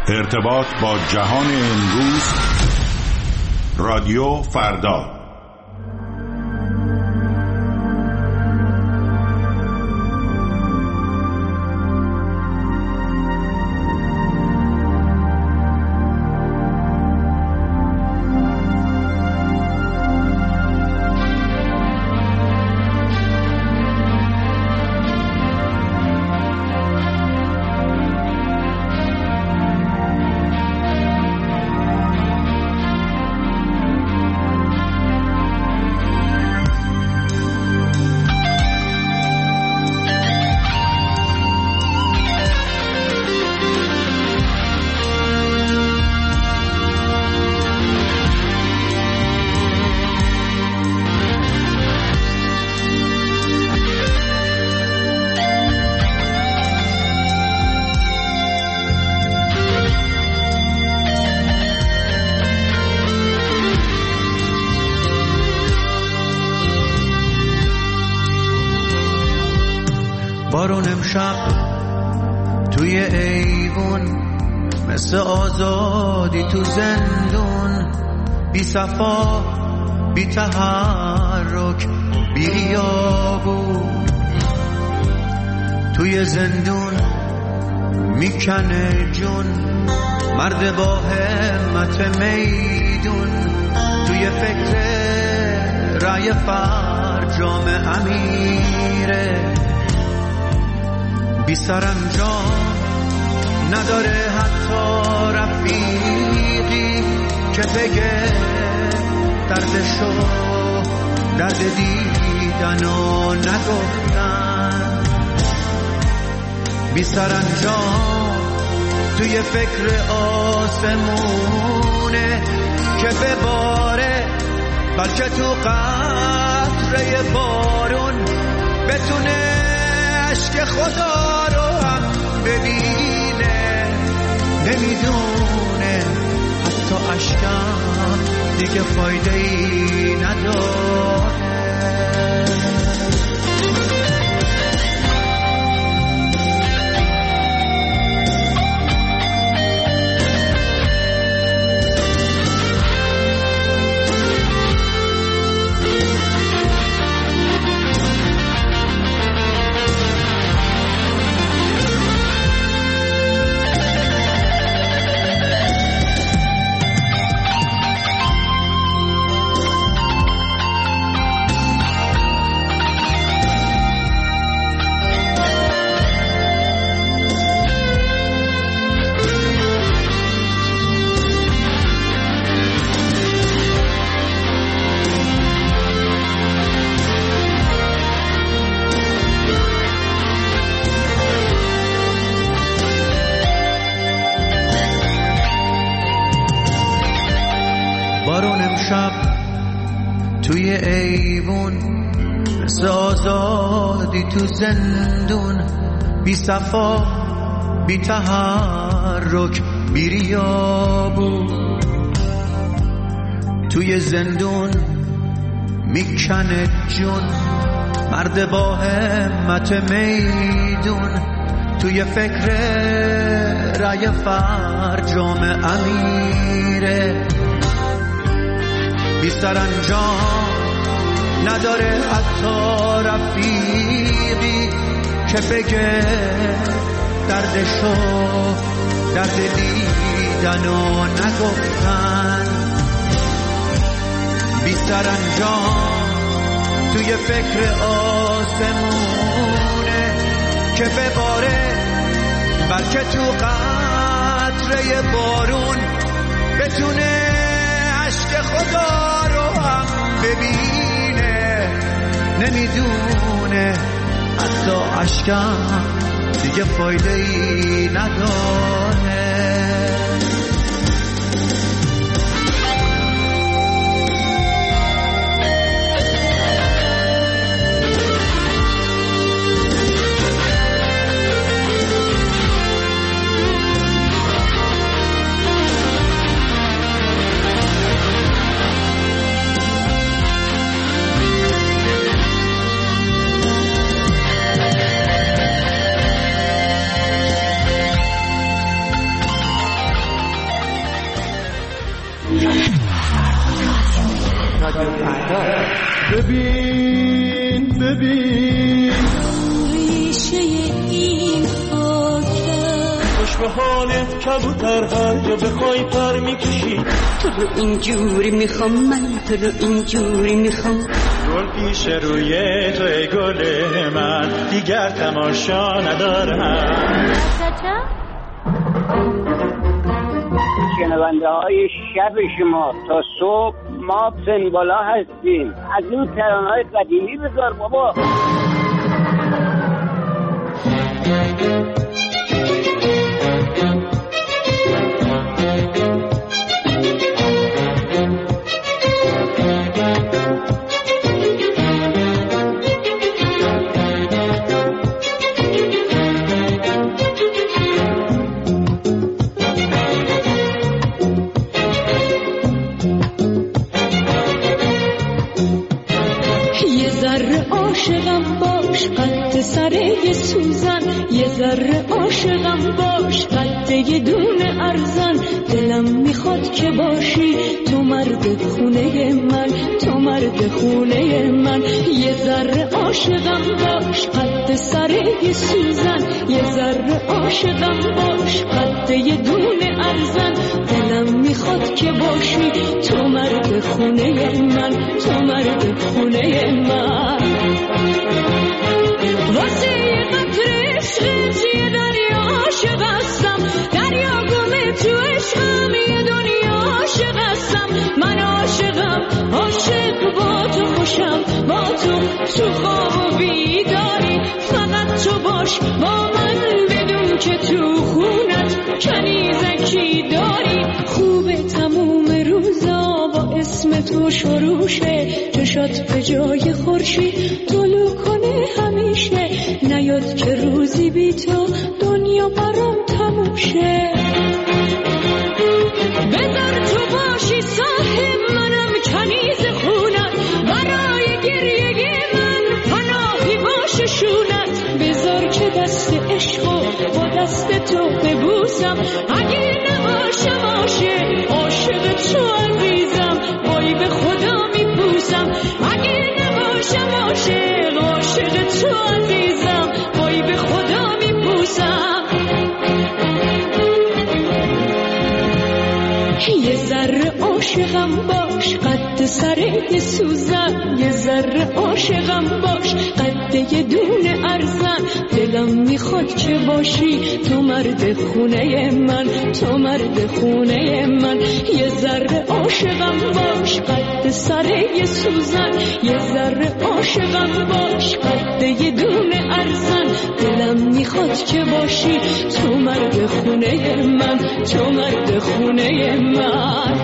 ارتباط با جهان امروز، رادیو فردا. بارون امشب توی ایوون مثل آزادی تو زندون، بی صفا بی تحرک بی ریابون، توی زندون میکنه جون مرد با همت میدون، توی فکر رای فرجام امیره، بی سرانجام نداره حتی رفیقی که بگه دردشو درد دیدن و نگفتن، بی سرانجام توی فکر آسمونه که بباره، بلکه تو قطره بارون بتونه عشق خدا رو هم ببینه، نمیدونه حتی عشقم دیگه فایده ای نداره. بارون امشب توی ایوون مثل آزادی تو زندون، بی صفا بی تحرک بی ریابون، توی زندون میکنه جون مرد با همت میدون، توی فکر رای فرجام امیره، بی سرانجام نداره حتی رفیقی که بگه دردشو درد دیدن و نگفتن، بی سرانجام توی فکر آسمونه که بباره، بلکه تو قطره بارون بتونه عشق خدا رو هم ببینه، نمیدونه حتی عشقم دیگه فایده ای نداره. ببین ببین ریشه این خاکم، خوش به حالت کبوتر هر جا بخوای پر میکشی. تو رو اینجوری میخوام، من تو رو اینجوری میخوام. گل پیش روی تو ای گل من، دیگر تماشا ندارم. شنونده های شب شما تا صبح ما سنبالا هستیم. از این ترانه‌های قدیمی بذار بابا. عاشقم باش قد سره سوزن، یه ذره عاشقم باش قد یه دونه ارزن. دلم میخواد که باشی تو مرد خونه من، تو مرد خونه من. یه ذره عاشقم باش قد سره سوزن، یه ذره عاشقم باش قد یه دونه ارزن. دلم میخواد که باشی تو مرد خونه من، تو مرد خونه من. واسه یه قطره عشقت یه دریا عاشق هستم، دریا گمه تو عشقم یه دنیا عاشق هستم. من عاشقم، عاشق با تو خوشم، با تو خواب و بیداری. فقط تو باش با من بدون که تو خونت کنیزکی داری. خوبه تموم روزا با اسم تو شروع شه، چشات به جای خورشید طلوع کنه همیشه. نیاد که روزی بی تو دنیا برام تموم شه. بذار تو باشی صاحب منم کنیز خونت، برای گریه من پناهی باشه شونت. بذار که دست عشقو با دست تو ببوسم، اگه نباشم عاشق تو عزیزم، وای به خدا میپوسم. اگه نباشم عاشق تو عزیزم، وای به خدا میپوسم. یه ذره عاشقم باش قد سره سوزن، یه ذره عاشقم باش قد یه دونه ارزن. دلم میخواد که باشی تو مرد خونه من، تو مرد خونه من. یه ذره عاشقم باش قد سره سوزن، یه ذره عاشقم باش قد یه دونه ارزن. دلم میخواد که باشی تو مرد خونه من، تو مرد خونه من.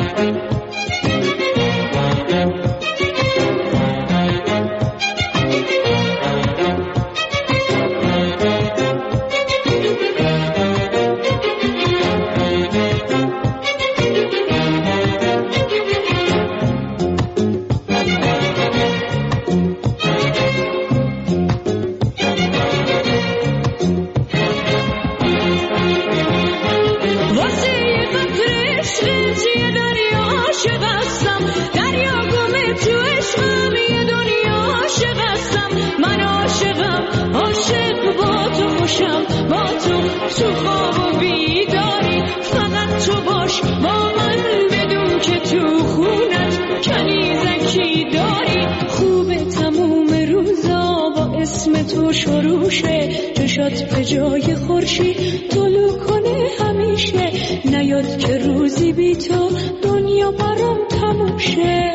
تو خواب و بیداری. فقط تو باش با من بدون که تو خونت کنیزکی داری. خوبه تموم روزا با اسم تو شروع شه، چشات به جای خورشید طلوع کنه همیشه. نیاد که روزی بی تو دنیا برام تموم شه.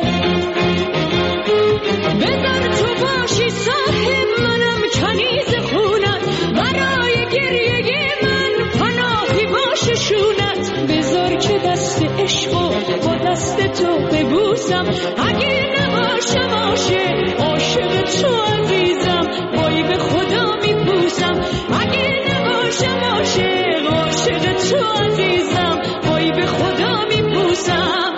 بذار تو باشی صاحب منم کنیز خونت، برای گریه من پناهی باشه شونت. بذار که دست عشقو با دست تو ببوسم، اگه نباشم عاشق تو عزیزم، وای به خدا میپوسم. اگه نباشم عاشق تو عزیزم، وای به خدا میپوسم.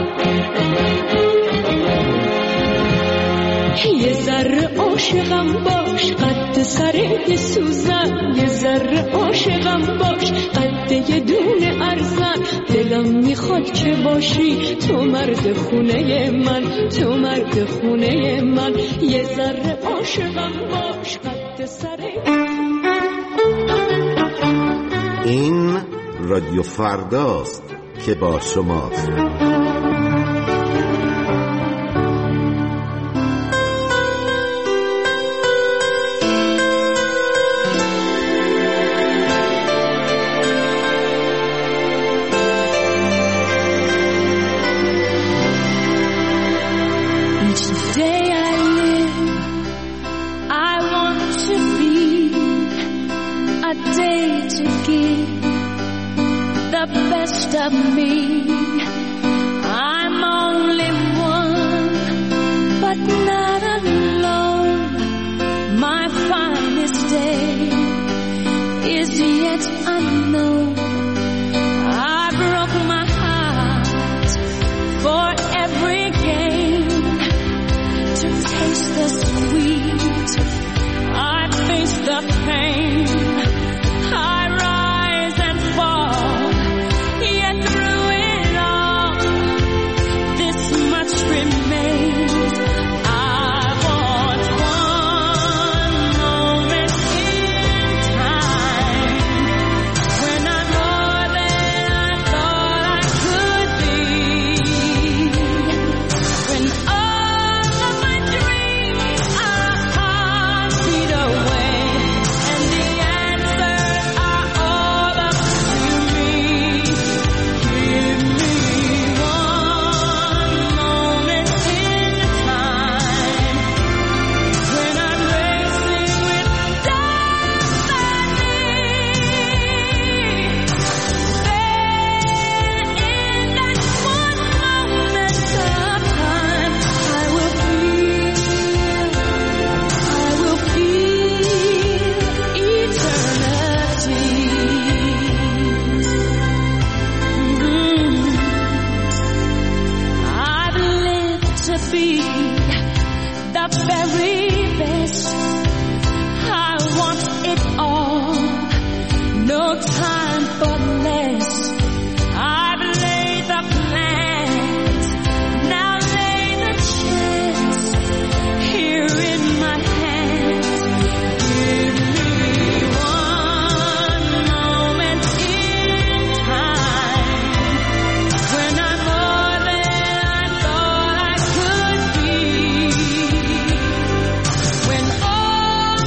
یه ذره عاشقم باش قد سره سوزن، یه ذره عاشقم باش قد یه دونه ارزن. دلم میخواد که باش باشی، تو مرد خونه من، تو مرد خونه من. یه ذره عاشقم باش قد سر. این رادیو فرداست که با شماست. Of me, I'm only one, but not alone. My finest day is yet unknown. I broke my heart for every gain. To taste the sweet, I face the pain. I rise and fall. Through it all, this much remains. I want one moment in time when I'm more than I thought I could be. When all of my dreams are a heartbeat away, and the answers are all up to me.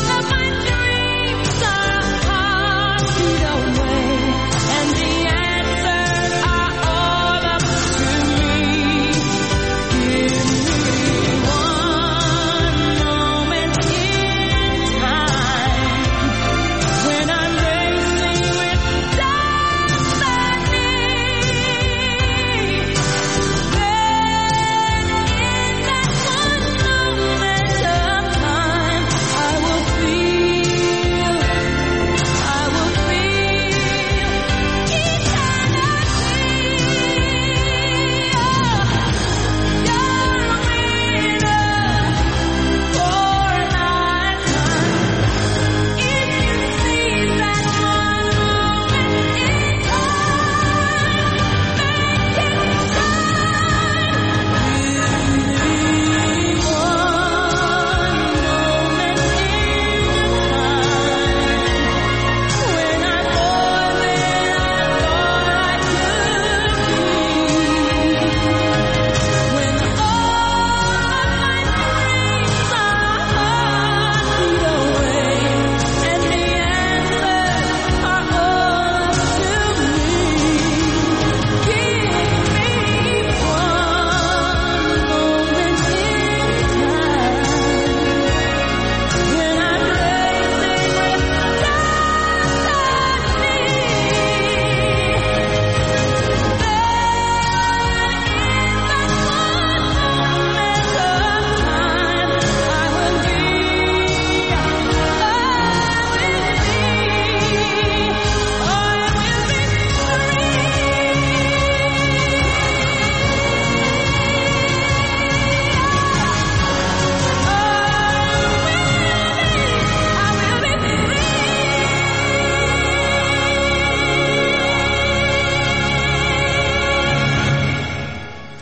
And the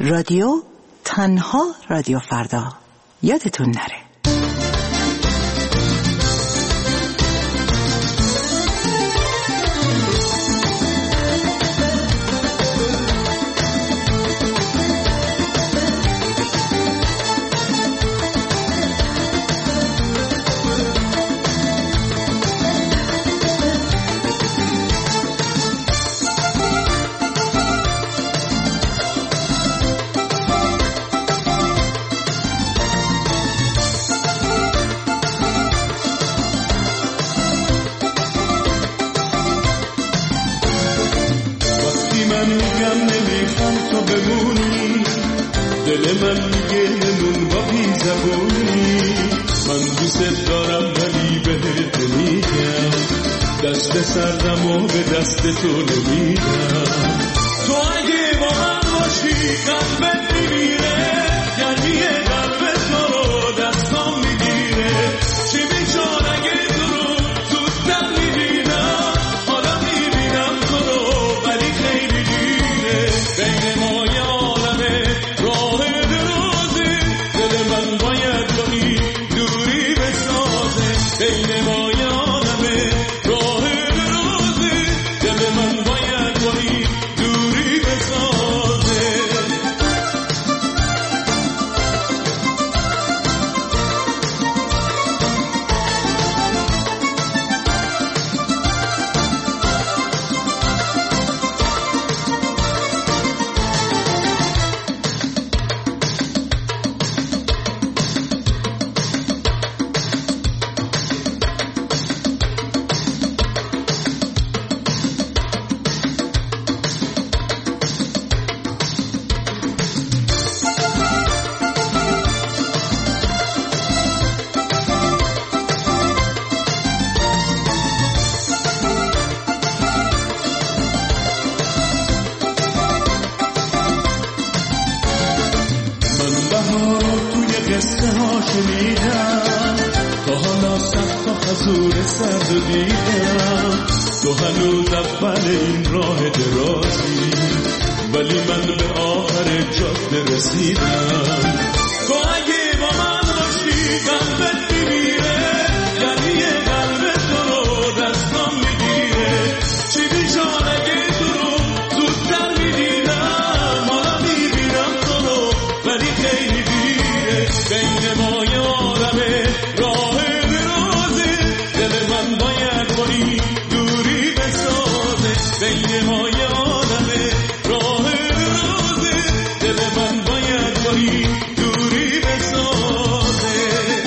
رادیو تنها رادیو فردا، یادتون نره. دل من میگه نمون با بی زبونی، من دوست دارم ولی بهت نمیگم، دست سردم و به دست تو نمیدم. تو اگه با من باشی قلبت میمیره، یعنی قلبت تو رو دستام میگیره. چی میشون اگه تو رو زودتر میبینم، حالا میبینم تو رو ولی خیلی دیره. بین ما یه عالمه راه درازه، دل من باید کنی دوری بسازه. بین ما یه عالمه راه درازه، دل من باید کنی دوری بسازه. قصه ها شنیدم، تا حالا صد تا خزور سرد و دیدم. تو هنوز اول این راه درازی، ولی من به آخر جاده رسیدم. تو اگه با من باشی قلبت میمیره، یعنی قلبت تو رو دستام میگیره. چی بیشان اگه تو رو زودتر میدیدم، حالا میبینم تو رو ولی خیلی دیره. بین ما یه عالمه راه درازه، دل من باید کنی دوری بسازه. بین ما یه عالمه راه درازه، دل من باید کنی دوری بسازه.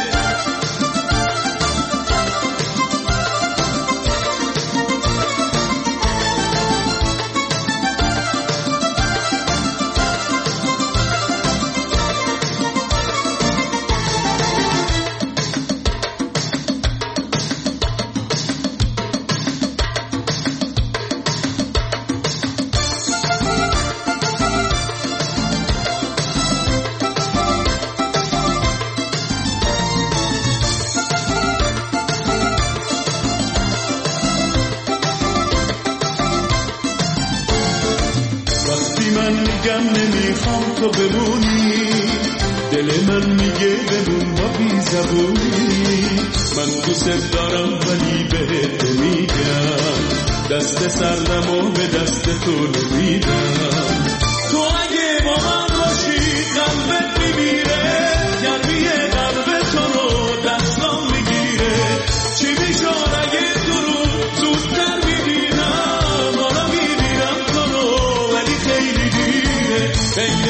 وقتی من میگم نمیخوام تو بمونی، دل من میگه بمون با بی زبونی. من دوست دارم ولی بهت نمیگم، دست سردم و به دست تو نمیدم. تو اگه با من باشی قلبت میمیره، گرمی قلب تو رو دستام میگیره. چی میشون اگه تو رو زودتر میبینم، حالا میبینم تو رو ولی خیلی دیره. بین